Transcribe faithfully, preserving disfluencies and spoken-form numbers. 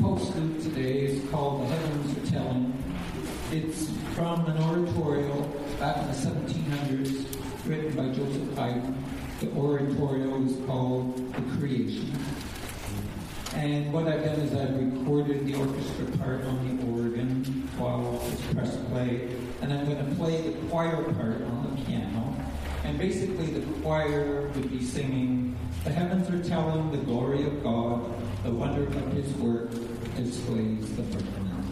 postlude today is called The Heavens Are Telling. It's from an oratorio back in the seventeen hundreds written by Joseph Haydn. The oratorio is called The Creation. And what I've done is I've recorded the orchestra part on the organ while it's press play, and I'm going to play the choir part on the piano. And basically the choir would be singing, "The heavens are telling the glory of God, the wonder of his work displays the firmament."